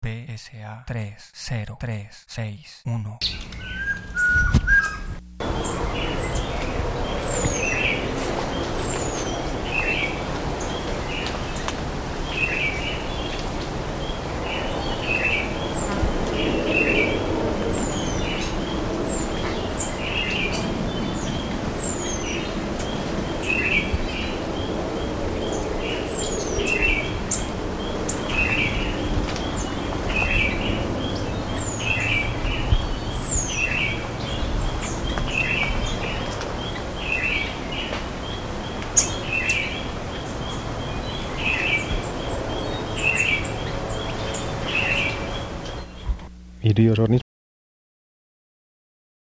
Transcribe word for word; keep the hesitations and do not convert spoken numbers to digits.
B S A tres cero tres seis uno. Video Roni